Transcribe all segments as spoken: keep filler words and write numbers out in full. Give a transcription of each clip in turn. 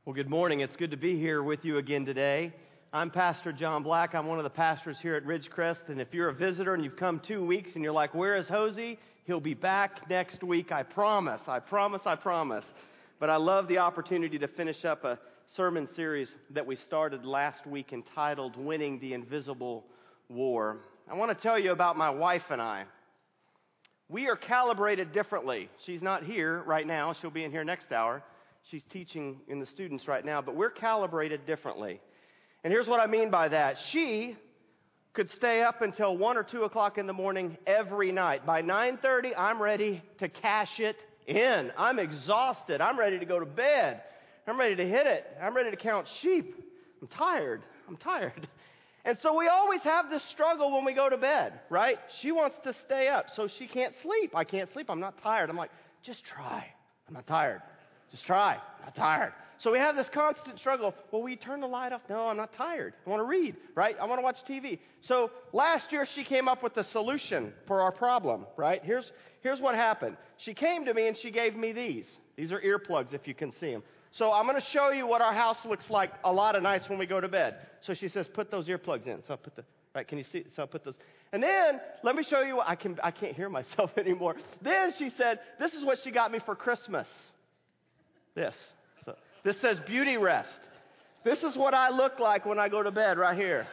Well, good morning. It's good to be here with you again today. I'm Pastor John Black. I'm one of the pastors here at Ridgecrest. And if you're a visitor and you've come two weeks and you're like, where is Hosey? He'll be back next week. I promise. I promise. I promise. But I love the opportunity to finish up a sermon series that we started last week entitled Winning the Invisible War. I want to tell you about my wife and I. We are calibrated differently. She's not here right now. She'll be in here next hour. She's teaching in the students right now, but we're calibrated differently. And here's what I mean by that. She could stay up until one or two o'clock in the morning every night. By nine thirty, I'm ready to cash it in. I'm exhausted. I'm ready to go to bed. I'm ready to hit it. I'm ready to count sheep. I'm tired. I'm tired. And so we always have this struggle when we go to bed, right? She wants to stay up, so she can't sleep. I can't sleep. I'm not tired. I'm like, just try. I'm not tired. Just try. I'm not tired. So we have this constant struggle. Well, we turn the light off. No, I'm not tired. I want to read, right? I want to watch T V. So last year she came up with a solution for our problem, right? Here's, here's what happened. She came to me and she gave me these. These are earplugs if you can see them. So I'm going to show you what our house looks like a lot of nights when we go to bed. So she says, put those earplugs in. So I put the, right, can you see? So I put those. And then let me show you what I can, I can't hear myself anymore. Then she said, this is what she got me for Christmas. This. So, this says Beauty Rest. This is what I look like when I go to bed right here.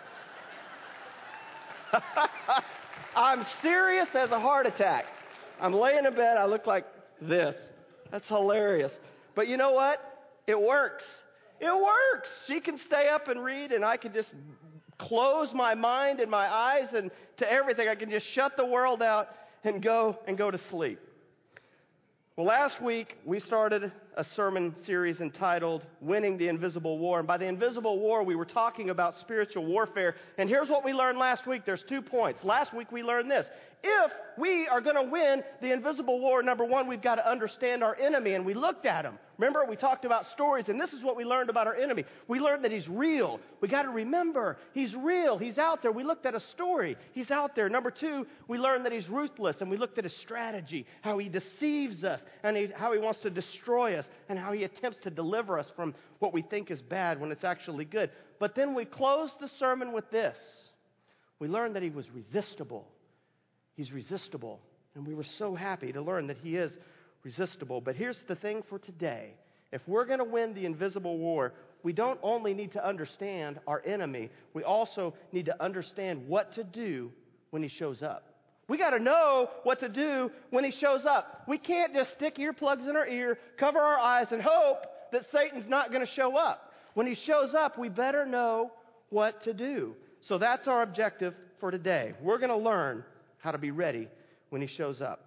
I'm serious as a heart attack. I'm laying in bed. I look like this. That's hilarious. But you know what? It works. It works. She can stay up and read, and I can just close my mind and my eyes and to everything. I can just shut the world out and go and go to sleep. Well, last week, we started a sermon series entitled Winning the Invisible War. And by the invisible war, we were talking about spiritual warfare. And here's what we learned last week. There's two points. Last week, we learned this. If we are going to win the invisible war, number one, we've got to understand our enemy. And we looked at him. Remember, we talked about stories, and this is what we learned about our enemy. We learned that he's real. We got to remember, he's real. He's out there. We looked at a story. He's out there. Number two, we learned that he's ruthless, and we looked at his strategy, how he deceives us, and he, how he wants to destroy us, and how he attempts to deliver us from what we think is bad when it's actually good. But then we closed the sermon with this. We learned that he was resistible. He's resistible, and we were so happy to learn that he is resistible. But here's the thing for today. If we're going to win the invisible war, we don't only need to understand our enemy, we also need to understand what to do when he shows up. We got to know what to do when he shows up. We can't just stick earplugs in our ear, cover our eyes, and hope that Satan's not going to show up. When he shows up, we better know what to do. So that's our objective for today. We're going to learn how to be ready when he shows up.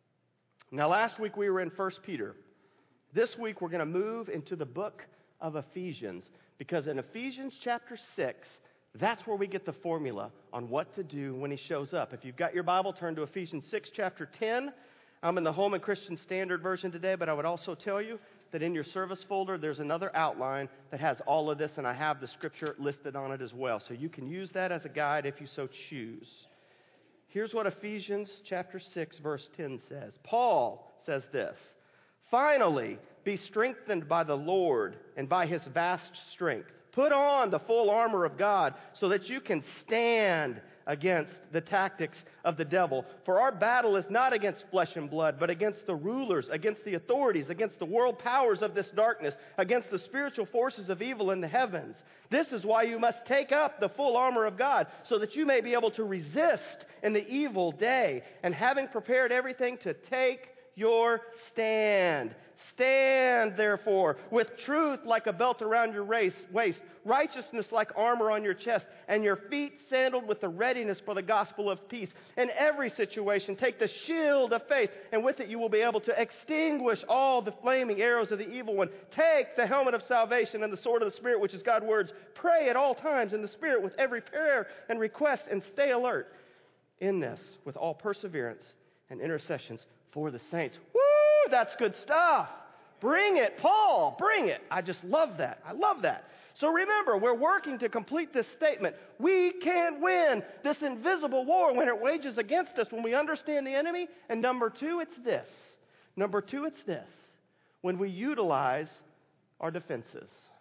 Now, last week we were in First Peter. This week we're going to move into the book of Ephesians, because in Ephesians chapter six, that's where we get the formula on what to do when he shows up. If you've got your Bible, turn to Ephesians six, chapter ten. I'm in the Holman Christian Standard Version today, but I would also tell you that in your service folder, there's another outline that has all of this, and I have the scripture listed on it as well. So you can use that as a guide if you so choose. Here's what Ephesians chapter six, verse ten says. Paul says this, "Finally, be strengthened by the Lord and by his vast strength. Put on the full armor of God so that you can stand against the tactics of the devil. For our battle is not against flesh and blood, but against the rulers, against the authorities, against the world powers of this darkness, against the spiritual forces of evil in the heavens. This is why you must take up the full armor of God, so that you may be able to resist in the evil day, and having prepared everything, to take your stand. Stand, therefore, with truth like a belt around your waist, righteousness like armor on your chest, and your feet sandaled with the readiness for the gospel of peace. In every situation, take the shield of faith, and with it you will be able to extinguish all the flaming arrows of the evil one. Take the helmet of salvation and the sword of the Spirit, which is God's words. Pray at all times in the Spirit with every prayer and request, and stay alert in this with all perseverance and intercessions for the saints." Woo! That's good stuff. Bring it, Paul. Bring it. I just love that. I love that. So remember, we're working to complete this statement. We can win this invisible war when it wages against us, when we understand the enemy. And number two, it's this. Number two, it's this. When we utilize our defenses.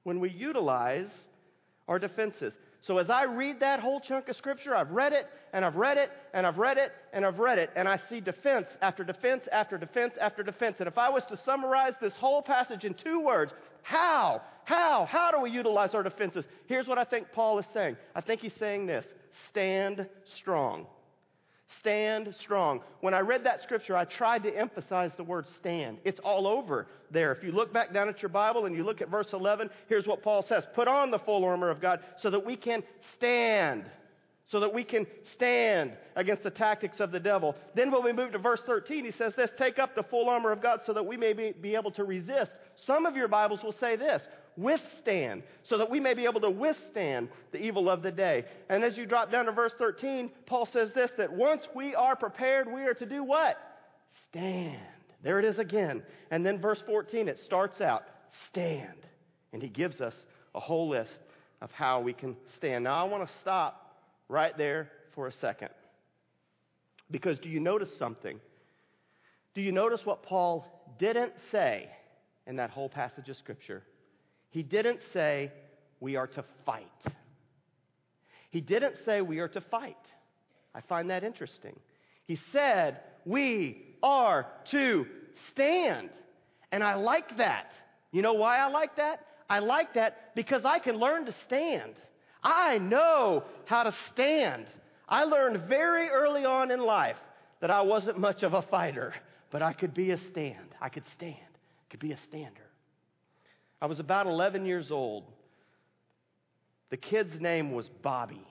when we utilize our defenses. So as I read that whole chunk of Scripture, I've read it, and I've read it, and I've read it, and I've read it, and I see defense after defense after defense after defense. And if I was to summarize this whole passage in two words, how? How? How do we utilize our defenses? Here's what I think Paul is saying. I think he's saying this: stand strong. Stand strong. When I read that scripture, I tried to emphasize the word stand. It's all over there. If you look back down at your Bible and you look at verse eleven, here's what Paul says: put on the full armor of God so that we can stand. So that we can stand against the tactics of the devil. Then when we move to verse thirteen, he says this: take up the full armor of God so that we may be, be able to resist. Some of your Bibles will say this: withstand, so that we may be able to withstand the evil of the day. And as you drop down to verse thirteen, Paul says this, that once we are prepared, we are to do what? Stand. There it is again. And then verse fourteen, it starts out, stand. And he gives us a whole list of how we can stand. Now I want to stop right there for a second. Because do you notice something? Do you notice what Paul didn't say in that whole passage of Scripture? He didn't say we are to fight. He didn't say we are to fight. I find that interesting. He said we are to stand. And I like that. You know why I like that? I like that because I can learn to stand. I know how to stand. I learned very early on in life that I wasn't much of a fighter, but I could be a stand. I could stand. I could be a stander. I was about eleven years old. The kid's name was Bobby.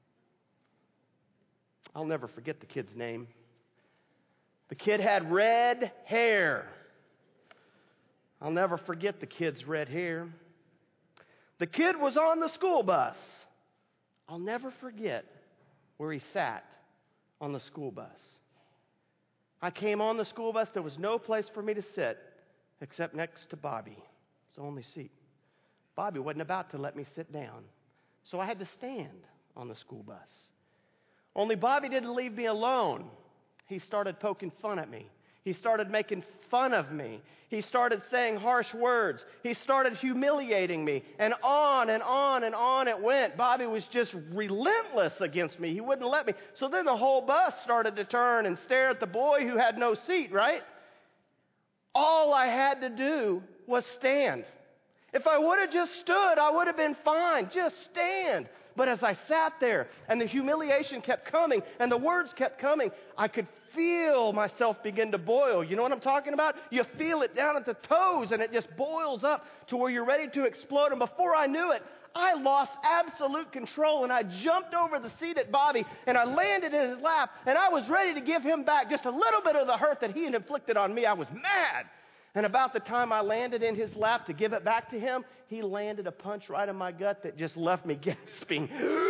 I'll never forget the kid's name. The kid had red hair. I'll never forget the kid's red hair. The kid was on the school bus. I'll never forget where he sat on the school bus. I came on the school bus. There was no place for me to sit except next to Bobby. It's the only seat. Bobby wasn't about to let me sit down, so I had to stand on the school bus. Only Bobby didn't leave me alone. He started poking fun at me. He started making fun of me. He started saying harsh words. He started humiliating me. And on and on and on it went. Bobby was just relentless against me. He wouldn't let me. So then the whole bus started to turn and stare at the boy who had no seat, right? All I had to do was stand. If I would have just stood, I would have been fine. Just stand. But as I sat there and the humiliation kept coming and the words kept coming, I could feel myself begin to boil. You know what I'm talking about? You feel it down at the toes and it just boils up to where you're ready to explode. And before I knew it, I lost absolute control and I jumped over the seat at Bobby and I landed in his lap and I was ready to give him back just a little bit of the hurt that he had inflicted on me. I was mad. And about the time I landed in his lap to give it back to him, he landed a punch right in my gut that just left me gasping.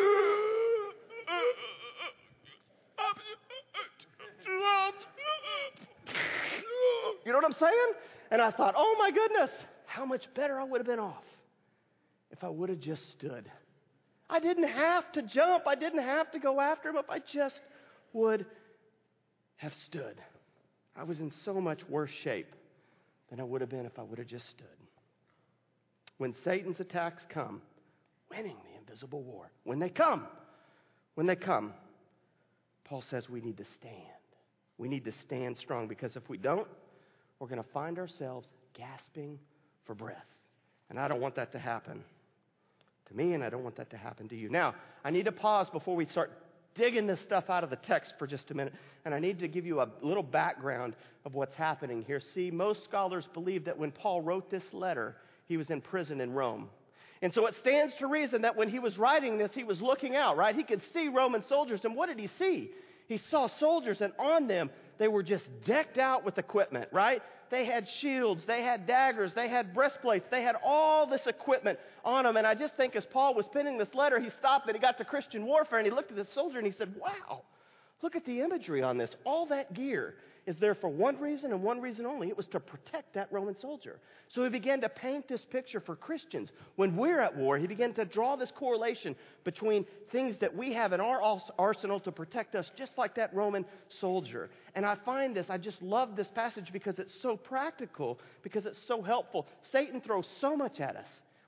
You know what I'm saying? And I thought, oh my goodness, how much better I would have been off if I would have just stood. I didn't have to jump. I didn't have to go after him if I just would have stood. I was in so much worse shape than I would have been if I would have just stood. When Satan's attacks come, winning the invisible war, when they come, when they come, Paul says we need to stand. We need to stand strong because if we don't, we're going to find ourselves gasping for breath. And I don't want that to happen to me, and I don't want that to happen to you. Now, I need to pause before we start digging this stuff out of the text for just a minute, and I need to give you a little background of what's happening here. See, most scholars believe that when Paul wrote this letter, he was in prison in Rome. And so it stands to reason that when he was writing this, he was looking out, right? He could see Roman soldiers, and what did he see? He saw soldiers, and on them, they were just decked out with equipment, right? They had shields, they had daggers, they had breastplates, they had all this equipment on them. And I just think as Paul was penning this letter, he stopped and he got to Christian warfare and he looked at the soldier and he said, wow, look at the imagery on this. All that gear is there for one reason and one reason only. It was to protect that Roman soldier. So he began to paint this picture for Christians. When we're at war, he began to draw this correlation between things that we have in our arsenal to protect us, just like that Roman soldier. And I find this, I just love this passage because it's so practical, because it's so helpful. Satan throws so much at us.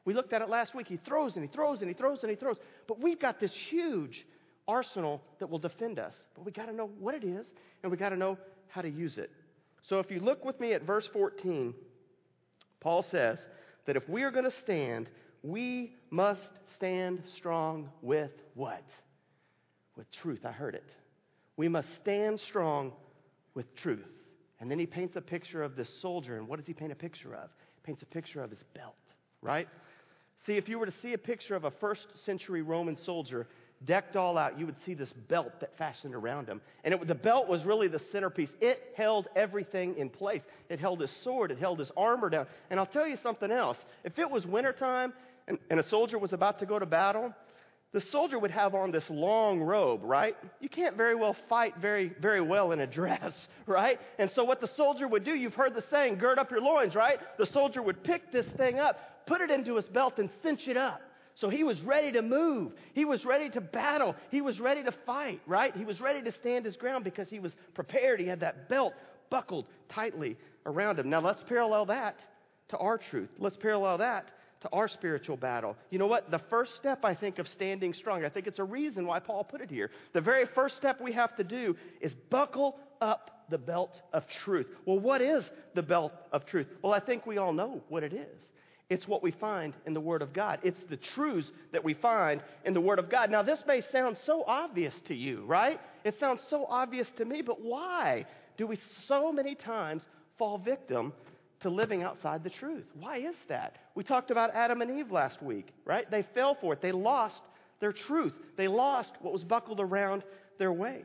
We looked at it last week. He throws and he throws and he throws and he throws. But we've got this huge arsenal that will defend us. But we got to know what it is, and we got to know how to use it. So if you look with me at verse fourteen, Paul says that if we are going to stand, we must stand strong with what? With truth. I heard it. We must stand strong with truth. And then he paints a picture of this soldier. And what does he paint a picture of? He paints a picture of his belt, right? See, if you were to see a picture of a first century Roman soldier decked all out, you would see this belt that fastened around him. And it, the belt was really the centerpiece. It held everything in place. It held his sword. It held his armor down. And I'll tell you something else. If it was wintertime and, and a soldier was about to go to battle, the soldier would have on this long robe, right? You can't very well fight very, very well in a dress, right? And so what the soldier would do, you've heard the saying, gird up your loins, right? The soldier would pick this thing up, put it into his belt, and cinch it up. So he was ready to move. He was ready to battle. He was ready to fight, right? He was ready to stand his ground because he was prepared. He had that belt buckled tightly around him. Now let's parallel that to our truth. Let's parallel that to our spiritual battle. You know what? The first step, I think, of standing strong, I think it's a reason why Paul put it here. The very first step we have to do is buckle up the belt of truth. Well, what is the belt of truth? Well, I think we all know what it is. It's what we find in the Word of God. It's the truths that we find in the Word of God. Now, this may sound so obvious to you, right? It sounds so obvious to me, but why do we so many times fall victim to living outside the truth? Why is that? We talked about Adam and Eve last week, right? They fell for it. They lost their truth. They lost what was buckled around their waist.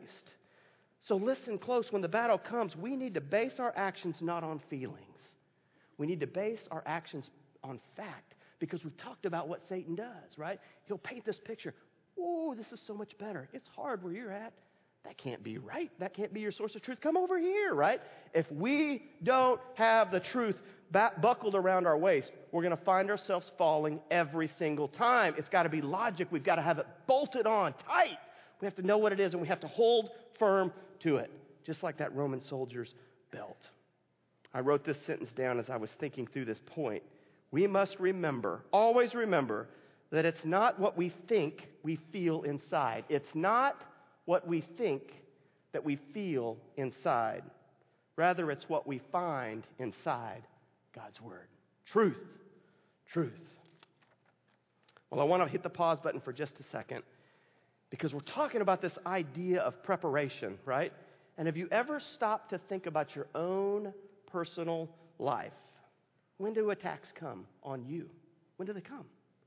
So listen close. When the battle comes, we need to base our actions not on feelings. We need to base our actions on fact, because we've talked about what Satan does, right? He'll paint this picture. Oh, this is so much better. It's hard where you're at. That can't be right. That can't be your source of truth. Come over here, right? If we don't have the truth ba- buckled around our waist, we're going to find ourselves falling every single time. It's got to be logic. We've got to have it bolted on tight. We have to know what it is, and we have to hold firm to it, just like that Roman soldier's belt. I wrote this sentence down as I was thinking through this point. We must remember, always remember, that it's not what we think we feel inside. It's not what we think that we feel inside. Rather, it's what we find inside God's Word. Truth. Truth. Well, I want to hit the pause button for just a second, because we're talking about this idea of preparation, right? And have you ever stopped to think about your own personal life? When do attacks come on you? When do they come?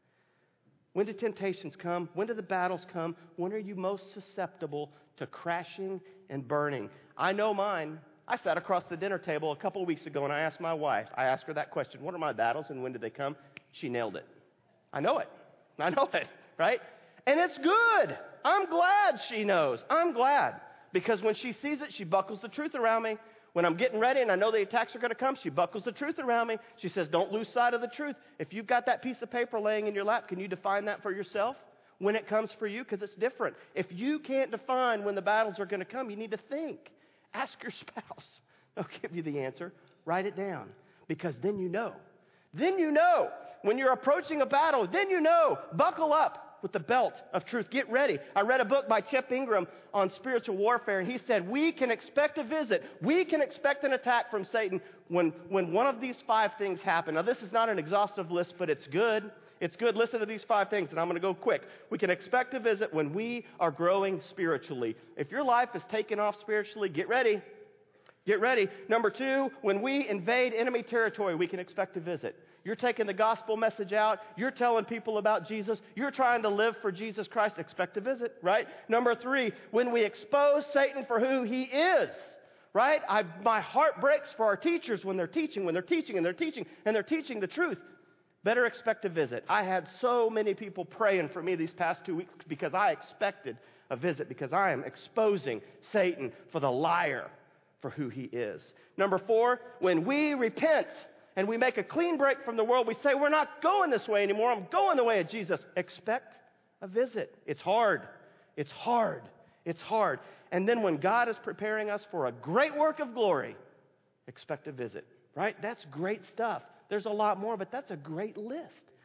When do temptations come? When do the battles come? When are you most susceptible to crashing and burning? I know mine. I sat across the dinner table a couple of weeks ago and I asked my wife, I asked her that question, what are my battles and when do they come? She nailed it. I know it. I know it, right? And it's good. I'm glad she knows. I'm glad. Because when she sees it, she buckles the truth around me. When I'm getting ready and I know the attacks are going to come, she buckles the truth around me. She says, don't lose sight of the truth. If you've got that piece of paper laying in your lap, can you define that for yourself when it comes for you? Because it's different. If you can't define when the battles are going to come, you need to think. Ask your spouse. They'll give you the answer. Write it down. Because then you know. Then you know. When you're approaching a battle, then you know. Buckle up with the belt of truth. Get ready. I read a book by Chip Ingram on spiritual warfare, and he said, we can expect a visit. We can expect an attack from Satan when, when one of these five things happen. Now, this is not an exhaustive list, but it's good. It's good. Listen to these five things, and I'm going to go quick. We can expect a visit when we are growing spiritually. If your life is taking off spiritually, get ready. Get ready. Number two, when we invade enemy territory, we can expect a visit. You're taking the gospel message out. You're telling people about Jesus. You're trying to live for Jesus Christ. Expect a visit, right? Number three, when we expose Satan for who he is, right? I, my heart breaks for our teachers when they're teaching, when they're teaching, and they're teaching, and they're teaching the truth. Better expect a visit. I had so many people praying for me these past two weeks because I expected a visit, because I am exposing Satan for the liar, for who he is. Number four, when we repent and we make a clean break from the world, we say, we're not going this way anymore. I'm going the way of Jesus. Expect a visit. It's hard. It's hard. It's hard. And then when God is preparing us for a great work of glory, expect a visit, right? That's great stuff. There's a lot more, but that's a great list.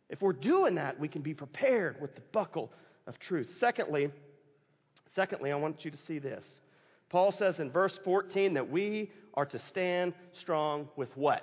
If we're doing that, we can be prepared with the buckle of truth. Secondly, secondly, I want you to see this. Paul says in verse fourteen that we are to stand strong with what?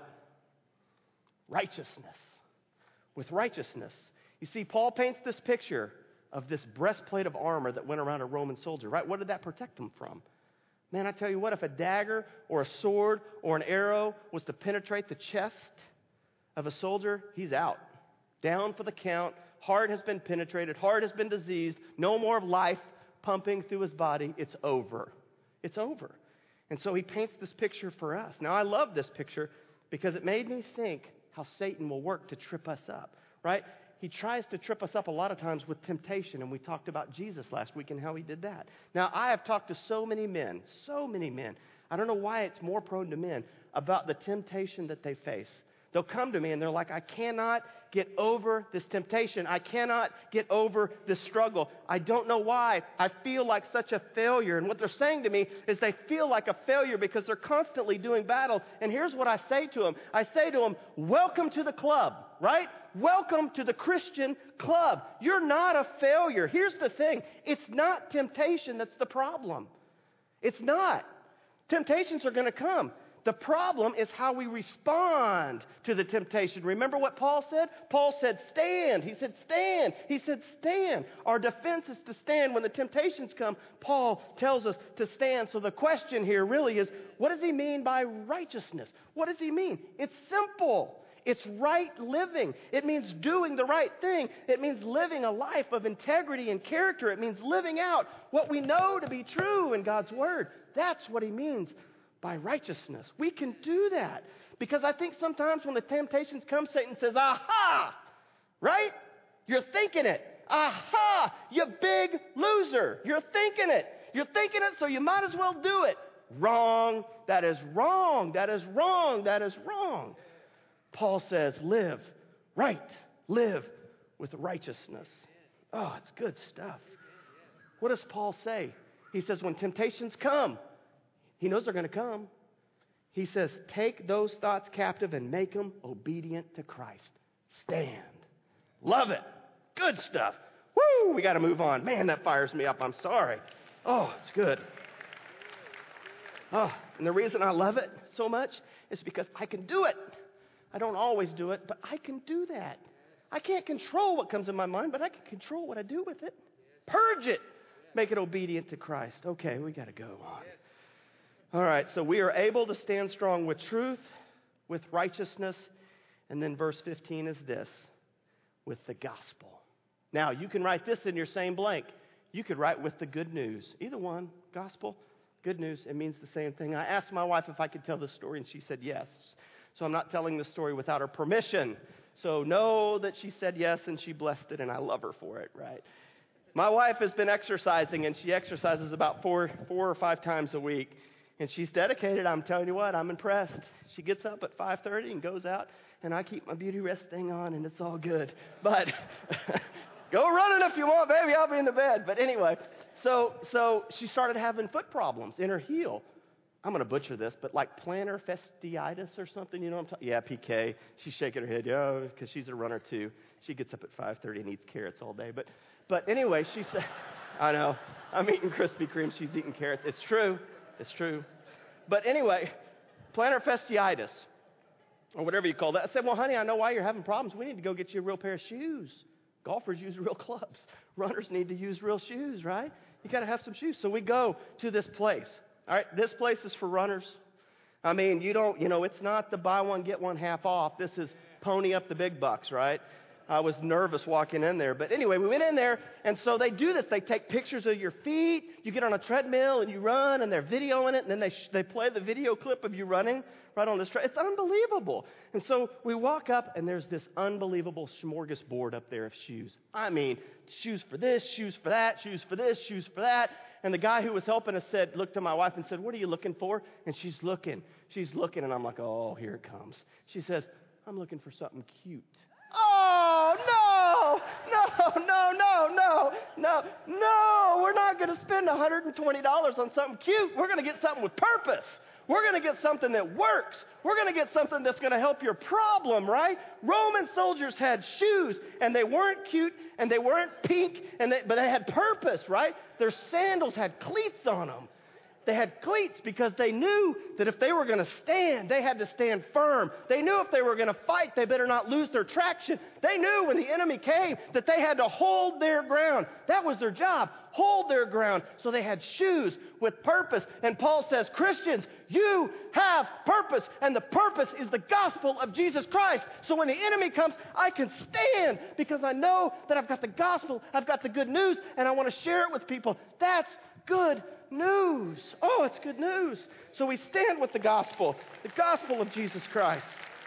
Righteousness. With righteousness. You see, Paul paints this picture of this breastplate of armor that went around a Roman soldier, right? What did that protect them from? Man, I tell you what, if a dagger or a sword or an arrow was to penetrate the chest of a soldier, he's out. Down for the count. Heart has been penetrated. Heart has been diseased. No more of life pumping through his body. It's over. It's over. And so he paints this picture for us. Now, I love this picture because it made me think how Satan will work to trip us up, right? He tries to trip us up a lot of times with temptation, and we talked about Jesus last week and how he did that. Now, I have talked to so many men, so many men. I don't know why it's more prone to men about the temptation that they face. They'll come to me and they're like, I cannot get over this temptation. I cannot get over this struggle. I don't know why. I feel like such a failure. And what they're saying to me is they feel like a failure because they're constantly doing battle. And here's what I say to them. I say to them, welcome to the club, right? Welcome to the Christian club. You're not a failure. Here's the thing. It's not temptation that's the problem. It's not. Temptations are going to come. The problem is how we respond to the temptation. Remember what Paul said? Paul said, stand. He said, stand. He said, stand. Our defense is to stand when the temptations come. Paul tells us to stand. So the question here really is, what does he mean by righteousness? What does he mean? It's simple. It's right living. It means doing the right thing. It means living a life of integrity and character. It means living out what we know to be true in God's Word. That's what he means by righteousness. We can do that. Because I think sometimes when the temptations come, Satan says, aha! Right? You're thinking it. Aha! You big loser. You're thinking it. You're thinking it, so you might as well do it. Wrong. That is wrong. That is wrong. That is wrong. Paul says, live right. Live with righteousness. Oh, it's good stuff. What does Paul say? He says, when temptations come, he knows they're going to come. He says, take those thoughts captive and make them obedient to Christ. Stand. Love it. Good stuff. Woo! We got to move on. Man, that fires me up. I'm sorry. Oh, it's good. Oh, and the reason I love it so much is because I can do it. I don't always do it, but I can do that. I can't control what comes in my mind, but I can control what I do with it. Purge it. Make it obedient to Christ. Okay, we got to go on. All right, so we are able to stand strong with truth, with righteousness, and then verse fifteen is this, with the gospel. Now, you can write this in your same blank. You could write with the good news. Either one, gospel, good news, it means the same thing. I asked my wife if I could tell this story, and she said yes. So I'm not telling this story without her permission. So know that she said yes, and she blessed it, and I love her for it, right? My wife has been exercising, and she exercises about four, four or five times a week. And she's dedicated. I'm telling you what, I'm impressed. She gets up at five thirty and goes out, and I keep my beauty rest thing on, and it's all good. But go running if you want, baby. I'll be in the bed. But anyway, so so she started having foot problems in her heel. I'm going to butcher this, but like plantar fasciitis or something, you know what I'm talking? Yeah, P K. She's shaking her head, yeah, because she's a runner too. She gets up at five thirty and eats carrots all day. But but anyway, she said, I know, I'm eating Krispy Kreme. She's eating carrots. It's true. It's true. But anyway, plantar fasciitis, or whatever you call that. I said, well, honey, I know why you're having problems. We need to go get you a real pair of shoes. Golfers use real clubs. Runners need to use real shoes, right? You got to have some shoes. So we go to this place. All right, this place is for runners. I mean, you don't, you know, it's not the buy one, get one half off. This is pony up the big bucks, right? I was nervous walking in there. But anyway, we went in there, and so they do this. They take pictures of your feet. You get on a treadmill, and you run, and they're videoing it, and then they sh- they play the video clip of you running right on this track. It's unbelievable. And so we walk up, and there's this unbelievable smorgasbord up there of shoes. I mean, shoes for this, shoes for that, shoes for this, shoes for that. And the guy who was helping us said, looked to my wife and said, what are you looking for? And she's looking. She's looking, and I'm like, oh, here it comes. She says, I'm looking for something cute. Oh, no, no, no, no, no, no, no. We're not going to spend one hundred twenty dollars on something cute. We're going to get something with purpose. We're going to get something that works. We're going to get something that's going to help your problem, right? Roman soldiers had shoes, and they weren't cute, and they weren't pink, and they, but they had purpose, right? Their sandals had cleats on them. They had cleats because they knew that if they were going to stand, they had to stand firm. They knew if they were going to fight, they better not lose their traction. They knew when the enemy came that they had to hold their ground. That was their job, hold their ground. So they had shoes with purpose. And Paul says, Christians, you have purpose, and the purpose is the gospel of Jesus Christ. So when the enemy comes, I can stand because I know that I've got the gospel, I've got the good news, and I want to share it with people. That's good news. Oh, it's good news. So we stand with the gospel, the gospel of Jesus Christ.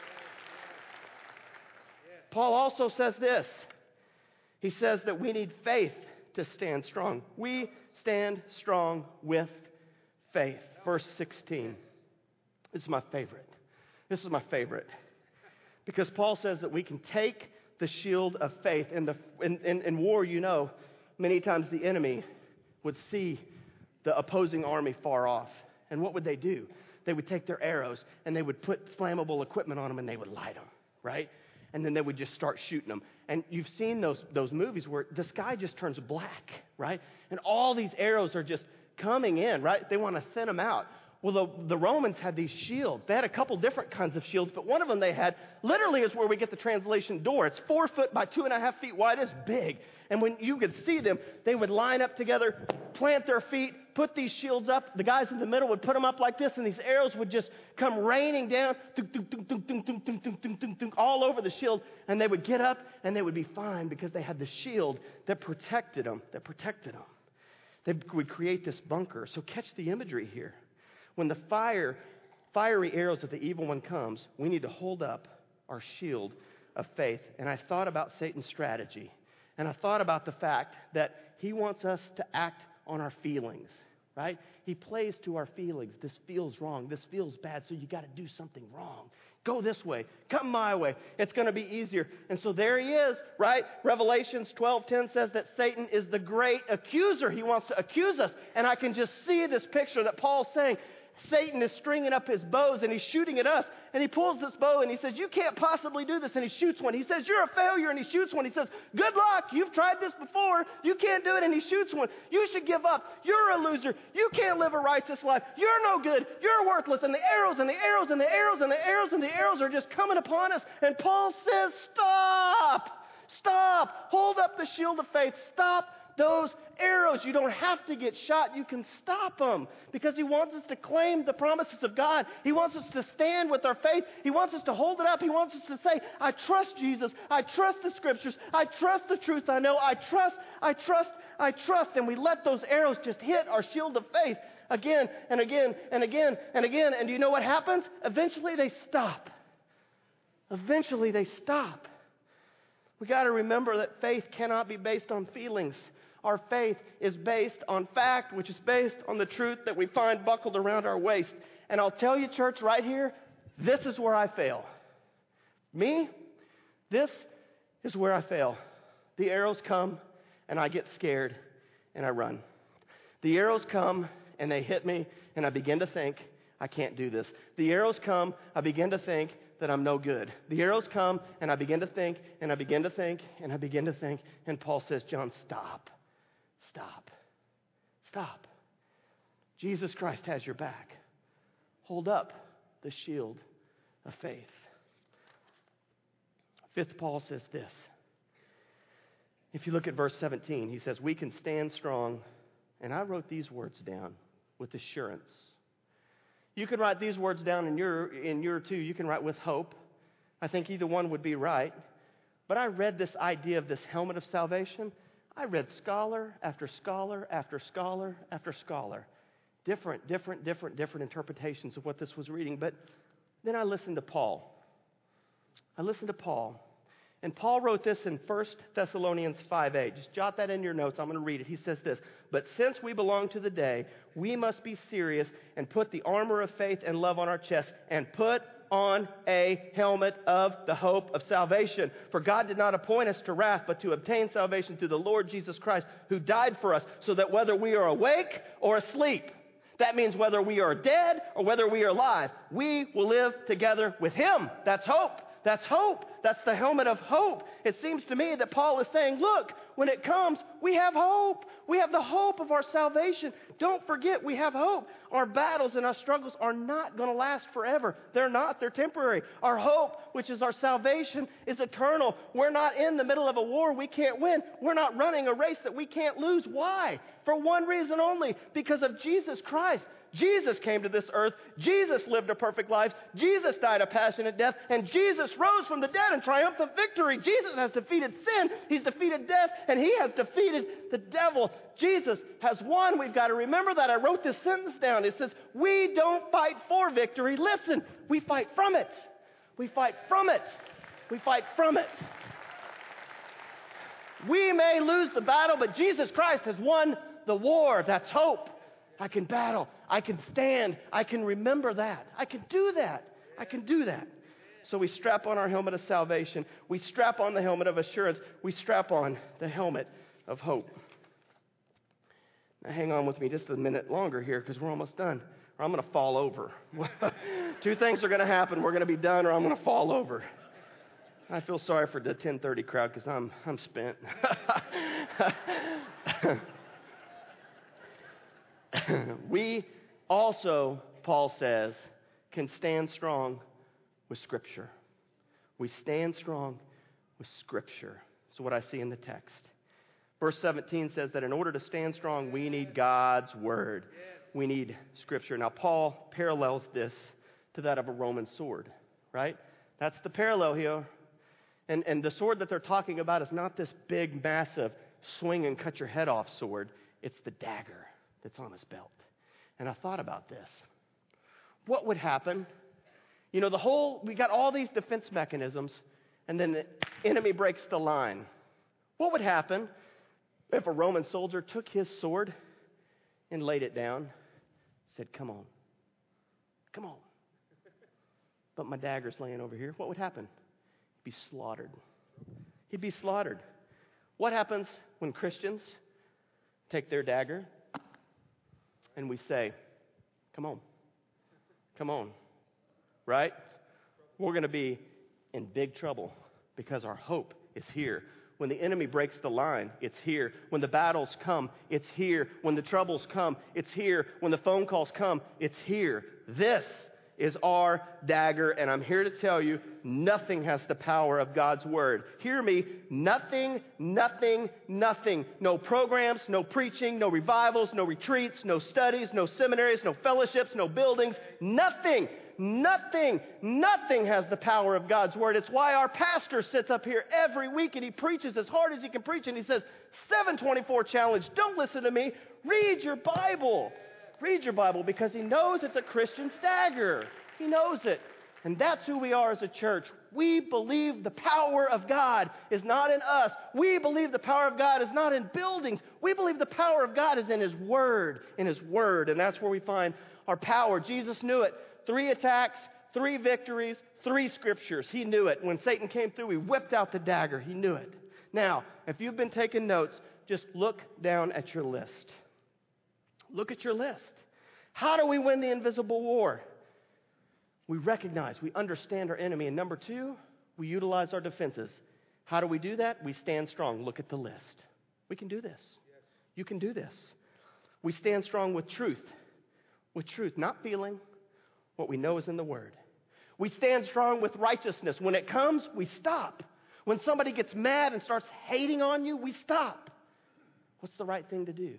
Paul also says this. He says that we need faith to stand strong. We stand strong with faith. Verse sixteen. This is my favorite. This is my favorite. Because Paul says that we can take the shield of faith. In, the, in, in, in war, you know, many times the enemy would see the opposing army far off. And what would they do? They would take their arrows and they would put flammable equipment on them and they would light them, right? And then they would just start shooting them. And you've seen those, those movies where the sky just turns black, right? And all these arrows are just coming in, right? They want to thin them out. Well, the, the Romans had these shields. They had a couple different kinds of shields, but one of them they had literally is where we get the translation door. It's four foot by two and a half feet wide. It's big. And when you could see them, they would line up together, plant their feet, put these shields up. The guys in the middle would put them up like this, and these arrows would just come raining down all over the shield. And they would get up, and they would be fine because they had the shield that protected them, that protected them. They would create this bunker. So catch the imagery here. When the fire, fiery arrows of the evil one comes, we need to hold up our shield of faith. And I thought about Satan's strategy. And I thought about the fact that he wants us to act on our feelings, right? He plays to our feelings. This feels wrong. This feels bad, so you got to do something wrong. Go this way. Come my way. It's going to be easier. And so there he is, right? Revelations twelve ten says that Satan is the great accuser. He wants to accuse us. And I can just see this picture that Paul's saying. Satan is stringing up his bows and he's shooting at us. And he pulls this bow and he says, you can't possibly do this. And he shoots one. He says, you're a failure. And he shoots one. He says, good luck. You've tried this before. You can't do it. And he shoots one. You should give up. You're a loser. You can't live a righteous life. You're no good. You're worthless. And the arrows and the arrows and the arrows and the arrows and the arrows are just coming upon us. And Paul says, stop. Stop. Hold up the shield of faith. Stop those arrows. You don't have to get shot. You can stop them because he wants us to claim the promises of God. He wants us to stand with our faith. He wants us to hold it up. He wants us to say, I trust Jesus. I trust the scriptures. I trust the truth I know. I trust, I trust, I trust. And we let those arrows just hit our shield of faith again and again and again and again. And do you know what happens? Eventually they stop. Eventually they stop. We got to remember that faith cannot be based on feelings. Our faith is based on fact, which is based on the truth that we find buckled around our waist. And I'll tell you, church, right here, this is where I fail. Me, this is where I fail. The arrows come, and I get scared, and I run. The arrows come, and they hit me, and I begin to think, I can't do this. The arrows come, I begin to think that I'm no good. The arrows come, and I begin to think, and I begin to think, and I begin to think, and Paul says, John, stop. Stop. Stop. Jesus Christ has your back. Hold up the shield of faith. Fifth, Paul says this. If you look at verse seventeen, he says, we can stand strong. And I wrote these words down with assurance. You could write these words down in your, in your too. You can write with hope. I think either one would be right. But I read this idea of this helmet of salvation. I read scholar after scholar after scholar after scholar. Different, different, different, different interpretations of what this was reading. But then I listened to Paul. I listened to Paul. And Paul wrote this in First Thessalonians five eight. Just jot that in your notes. I'm going to read it. He says this, but since we belong to the day, we must be serious and put the armor of faith and love on our chest and put on a helmet of the hope of salvation. For God did not appoint us to wrath, but to obtain salvation through the Lord Jesus Christ, who died for us, so that whether we are awake or asleep, That means whether we are dead or whether we are alive, we will live together with him. That's hope. That's hope. That's the helmet of hope. It seems to me that Paul is saying, look, when it comes, we have hope. We have the hope of our salvation. Don't forget, we have hope. Our battles and our struggles are not going to last forever. They're not. They're temporary. Our hope, which is our salvation, is eternal. We're not in the middle of a war we can't win. We're not running a race that we can't lose. Why? For one reason only, because of Jesus Christ. Jesus came to this earth. Jesus lived a perfect life. Jesus died a passionate death. And Jesus rose from the dead in triumphant victory. Jesus has defeated sin. He's defeated death. And he has defeated the devil. Jesus has won. We've got to remember that. I wrote this sentence down. It says, we don't fight for victory. Listen, we fight from it. We fight from it. We fight from it. We may lose the battle, but Jesus Christ has won the war. That's hope. I can battle. I can stand. I can remember that. I can do that. I can do that. So we strap on our helmet of salvation. We strap on the helmet of assurance. We strap on the helmet of hope. Now hang on with me just a minute longer here because we're almost done. Or I'm going to fall over. Two things are going to happen. We're going to be done or I'm going to fall over. I feel sorry for the ten thirty crowd because I'm, I'm spent. We also, Paul says, can stand strong with Scripture. We stand strong with Scripture. So what I see in the text. Verse seventeen says that in order to stand strong, we need God's Word. We need Scripture. Now, Paul parallels this to that of a Roman sword, right? That's the parallel here. And, and the sword that they're talking about is not this big, massive, swing and cut your head off sword. It's the dagger that's on his belt. And I thought about this. What would happen? You know, the whole, we got all these defense mechanisms, and then the enemy breaks the line. What would happen if a Roman soldier took his sword and laid it down, said, come on, come on. But my dagger's laying over here. What would happen? He'd be slaughtered. He'd be slaughtered. What happens when Christians take their dagger and we say, come on, come on, right? We're going to be in big trouble because our hope is here. When the enemy breaks the line, it's here. When the battles come, it's here. When the troubles come, it's here. When the phone calls come, it's here. This is our dagger, and I'm here to tell you, nothing has the power of God's Word. Hear me, nothing, nothing, nothing. No programs, no preaching, no revivals, no retreats, no studies, no seminaries, no fellowships, no buildings, nothing. Nothing, nothing has the power of God's Word. It's why our pastor sits up here every week and he preaches as hard as he can preach and he says, seven twenty-four challenge, don't listen to me, read your Bible. Read your Bible because he knows it's a Christian dagger. He knows it. And that's who we are as a church. We believe the power of God is not in us. We believe the power of God is not in buildings. We believe the power of God is in His Word, in His Word. And that's where we find our power. Jesus knew it. Three attacks, three victories, three scriptures. He knew it. When Satan came through, he whipped out the dagger. He knew it. Now, if you've been taking notes, just look down at your list. Look at your list. How do we win the invisible war? We recognize, we understand our enemy. And number two, we utilize our defenses. How do we do that? We stand strong. Look at the list. We can do this. You can do this. We stand strong with truth. With truth, not feeling. What we know is in the Word. We stand strong with righteousness. When it comes, we stop. When somebody gets mad and starts hating on you, we stop. What's the right thing to do?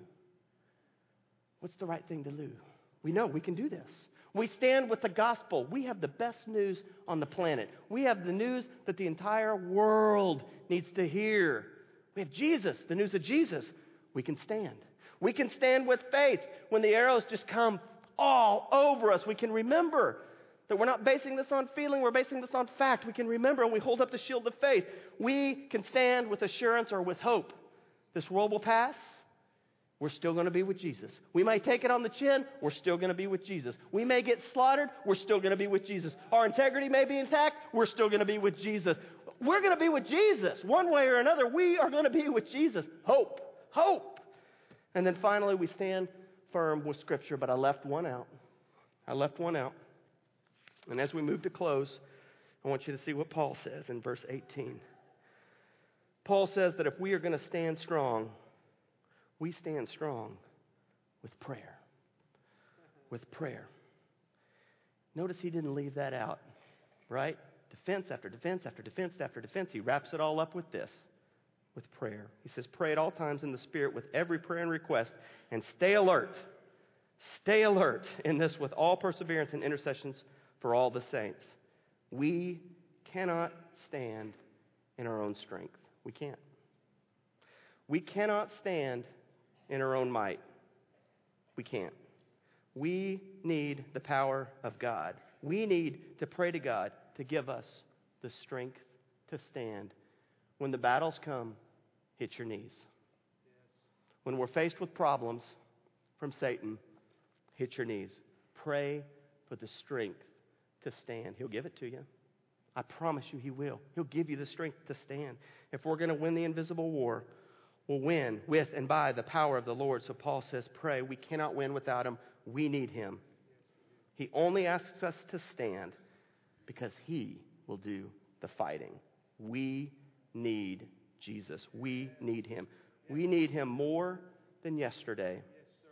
What's the right thing to do? We know we can do this. We stand with the gospel. We have the best news on the planet. We have the news that the entire world needs to hear. We have Jesus, the news of Jesus. We can stand. We can stand with faith. When the arrows just come all over us, we can remember that we're not basing this on feeling, we're basing this on fact. We can remember and we hold up the shield of faith. We can stand with assurance or with hope. This world will pass. We're still going to be with Jesus. We may take it on the chin. We're still going to be with Jesus. We may get slaughtered. We're still going to be with Jesus. Our integrity may be intact. We're still going to be with Jesus. We're going to be with Jesus. One way or another, we are going to be with Jesus. Hope. Hope. And then finally, we stand firm with Scripture, but I left one out. I left one out. And as we move to close, I want you to see what Paul says in verse eighteen. Paul says that if we are going to stand strong, we stand strong with prayer. With prayer. Notice he didn't leave that out, right? Defense after defense after defense after defense. He wraps it all up with this, with prayer. He says, pray at all times in the Spirit with every prayer and request, and stay alert. Stay alert in this with all perseverance and intercessions for all the saints. We cannot stand in our own strength. We can't. We cannot stand in our own might. We can't. We need the power of God. We need to pray to God to give us the strength to stand. When the battles come, hit your knees. When we're faced with problems from Satan, hit your knees. Pray for the strength to stand. He'll give it to you. I promise you he will. He'll give you the strength to stand. If we're going to win the invisible war, we'll win with and by the power of the Lord. So Paul says, pray. We cannot win without him. We need him. He only asks us to stand because he will do the fighting. We need Jesus. We need him. We need him more than yesterday.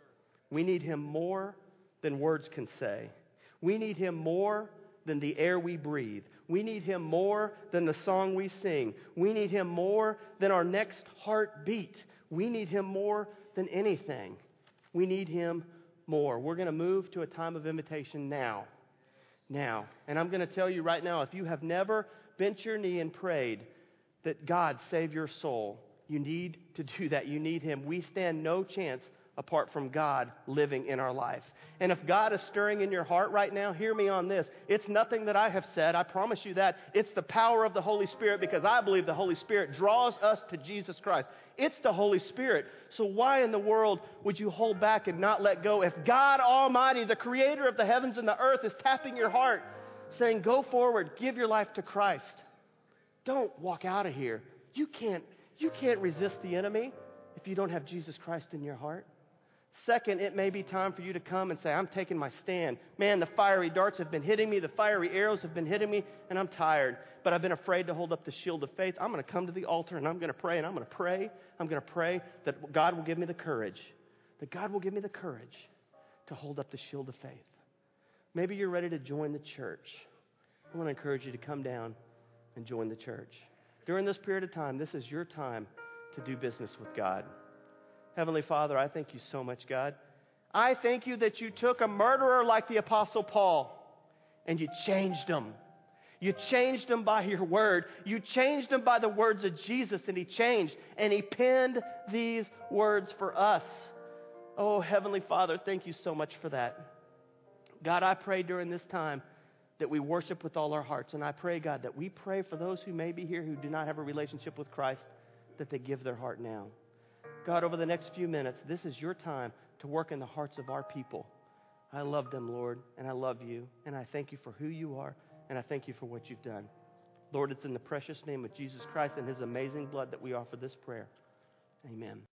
We need him more than words can say. We need him more than the air we breathe. We need him more than the song we sing. We need him more than our next heartbeat. We need him more than anything. We need him more. We're going to move to a time of invitation now. Now. And I'm going to tell you right now, if you have never bent your knee and prayed that God save your soul, you need to do that. You need him. We stand no chance apart from God living in our life. And if God is stirring in your heart right now, hear me on this. It's nothing that I have said. I promise you that. It's the power of the Holy Spirit, because I believe the Holy Spirit draws us to Jesus Christ. It's the Holy Spirit. So why in the world would you hold back and not let go? If God Almighty, the creator of the heavens and the earth, is tapping your heart, saying, go forward, give your life to Christ. Don't walk out of here. You can't, you can't resist the enemy if you don't have Jesus Christ in your heart. Second, it may be time for you to come and say, I'm taking my stand. Man, the fiery darts have been hitting me. The fiery arrows have been hitting me, and I'm tired. But I've been afraid to hold up the shield of faith. I'm going to come to the altar, and I'm going to pray, and I'm going to pray. I'm going to pray that God will give me the courage, that God will give me the courage to hold up the shield of faith. Maybe you're ready to join the church. I want to encourage you to come down and join the church. During this period of time, this is your time to do business with God. Heavenly Father, I thank you so much, God. I thank you that you took a murderer like the Apostle Paul and you changed him. You changed him by your word. You changed him by the words of Jesus, and he changed, and he penned these words for us. Oh, Heavenly Father, thank you so much for that. God, I pray during this time that we worship with all our hearts, and I pray, God, that we pray for those who may be here who do not have a relationship with Christ, that they give their heart now. God, over the next few minutes, this is your time to work in the hearts of our people. I love them, Lord, and I love you, and I thank you for who you are, and I thank you for what you've done. Lord, it's in the precious name of Jesus Christ and his amazing blood that we offer this prayer. Amen.